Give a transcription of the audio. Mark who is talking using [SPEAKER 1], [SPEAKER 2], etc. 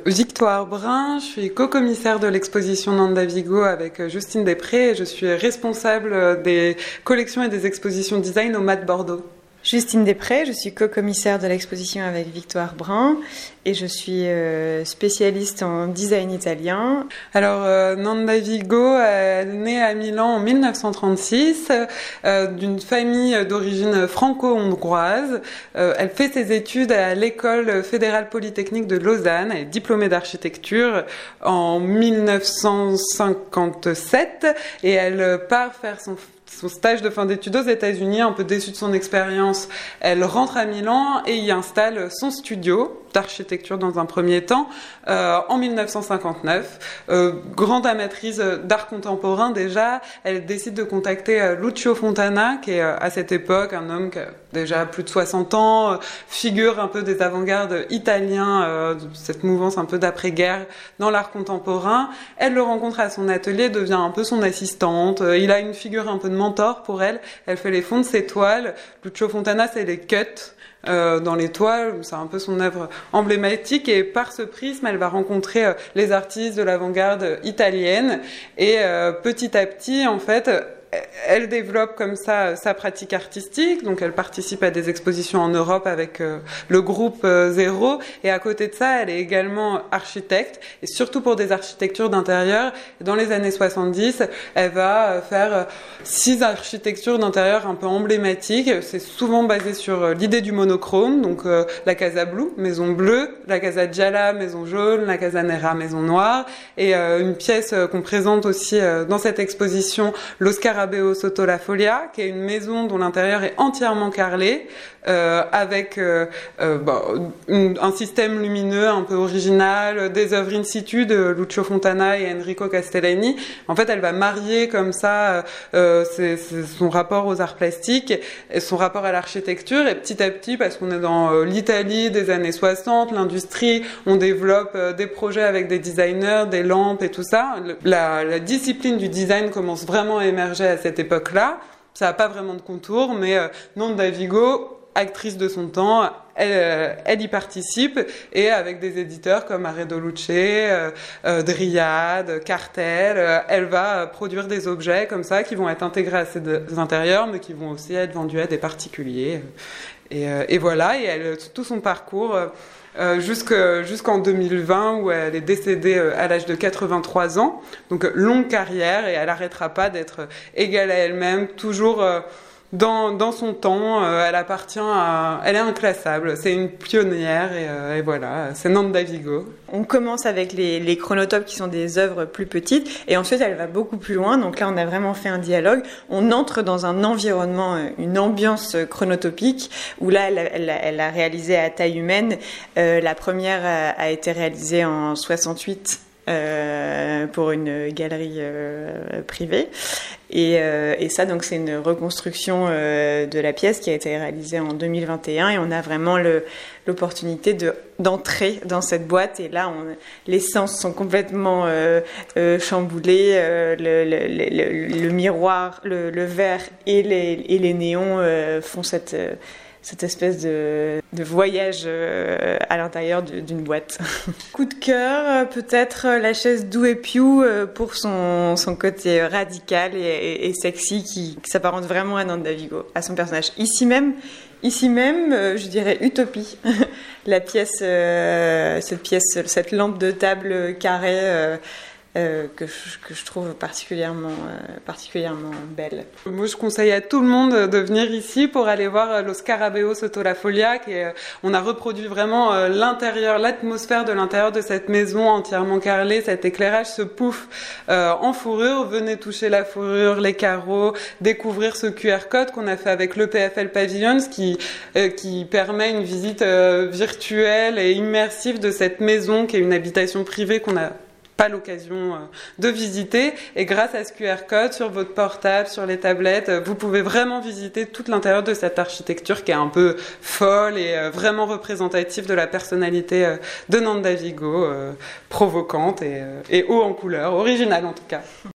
[SPEAKER 1] Victoire Brun, je suis co-commissaire de l'exposition Nanda Vigo avec Justine Després et je suis responsable des collections et des expositions design au MAD Bordeaux.
[SPEAKER 2] Justine Després, je suis co-commissaire de l'exposition avec Victoire Brun et je suis spécialiste en design italien.
[SPEAKER 1] Alors Nanda Vigo est née à Milan en 1936 d'une famille d'origine franco-hongroise. Elle fait ses études à l'école fédérale polytechnique de Lausanne. Elle est diplômée d'architecture en 1957 et elle part faire son stage de fin d'études aux États-Unis, un peu déçue de son expérience. Elle rentre à Milan et y installe son studio d'architecture dans un premier temps en 1959. Grande amatrice d'art contemporain déjà, elle décide de contacter Lucio Fontana, qui est à cette époque un homme qui a déjà plus de 60 ans, figure un peu des avant-gardes italiens, de cette mouvance un peu d'après-guerre dans l'art contemporain. Elle le rencontre à son atelier, devient un peu son assistante. Il a une figure un peu de mentor pour elle. Elle fait les fonds de ses toiles. Lucio Fontana, c'est les cuts dans les toiles, c'est un peu son œuvre emblématique et par ce prisme, elle va rencontrer les artistes de l'avant-garde italienne et petit à petit, en fait, elle développe comme ça sa pratique artistique, donc elle participe à des expositions en Europe avec le groupe Zéro, et à côté de ça, elle est également architecte, et surtout pour des architectures d'intérieur. Dans les années 70, elle va faire 6 architectures d'intérieur un peu emblématiques. C'est souvent basé sur l'idée du monochrome, donc la Casa Blu, maison bleue, la Casa Gialla, maison jaune, la Casa Nera, maison noire, et une pièce qu'on présente aussi dans cette exposition, l'Oscar Sotto la Folia, qui est une maison dont l'intérieur est entièrement carrelé, avec un système lumineux un peu original, des œuvres in situ de Lucio Fontana et Enrico Castellani. En fait, elle va marier comme ça son rapport aux arts plastiques et son rapport à l'architecture, et petit à petit, parce qu'on est dans l'Italie des années 60, l'industrie, on développe des projets avec des designers, des lampes et tout ça. La discipline du design commence vraiment à émerger à cette époque-là. Ça n'a pas vraiment de contour, mais Nanda Vigo, actrice de son temps, elle y participe, et avec des éditeurs comme Arredo Luce, Dryad, Cartel, elle va produire des objets comme ça qui vont être intégrés à ses intérieurs, mais qui vont aussi être vendus à des particuliers. Et voilà, et tout son parcours jusqu'en 2020 où elle est décédée à l'âge de 83 ans. Donc longue carrière, et elle n'arrêtera pas d'être égale à elle-même, toujours dans son temps. Elle est inclassable, c'est une pionnière, et voilà, c'est Nanda Vigo.
[SPEAKER 2] On commence avec les chronotopes qui sont des œuvres plus petites, et ensuite elle va beaucoup plus loin. Donc là, on a vraiment fait un dialogue. On entre dans un environnement, une ambiance chronotopique, où là, elle a réalisé à taille humaine. La première a été réalisée en 68 pour une galerie privée. Et ça, donc, c'est une reconstruction de la pièce qui a été réalisée en 2021, et on a vraiment l'opportunité d'entrer dans cette boîte, et là les sens sont complètement chamboulés. Le miroir, le verre et les néons font cette espèce de voyage à l'intérieur d'une boîte. Coup de cœur, peut-être la chaise Dou et Piu pour son côté radical et sexy qui s'apparente vraiment à Nanda Vigo, à son personnage. Ici même, je dirais Utopie. La pièce, cette lampe de table carrée que je trouve particulièrement belle.
[SPEAKER 1] Moi, je conseille à tout le monde de venir ici pour aller voir Lo Scarabeo Sotto la Folia. On a reproduit vraiment l'intérieur, l'atmosphère de l'intérieur de cette maison entièrement carrelée, cet éclairage, ce pouf en fourrure. Venez toucher la fourrure, les carreaux, découvrir ce QR code qu'on a fait avec l'EPFL Pavilions qui permet une visite virtuelle et immersive de cette maison qui est une habitation privée qu'on a pas l'occasion de visiter, et grâce à ce QR code sur votre portable, sur les tablettes, vous pouvez vraiment visiter tout l'intérieur de cette architecture qui est un peu folle et vraiment représentative de la personnalité de Nanda Vigo, provocante et haut en couleur, originale en tout cas.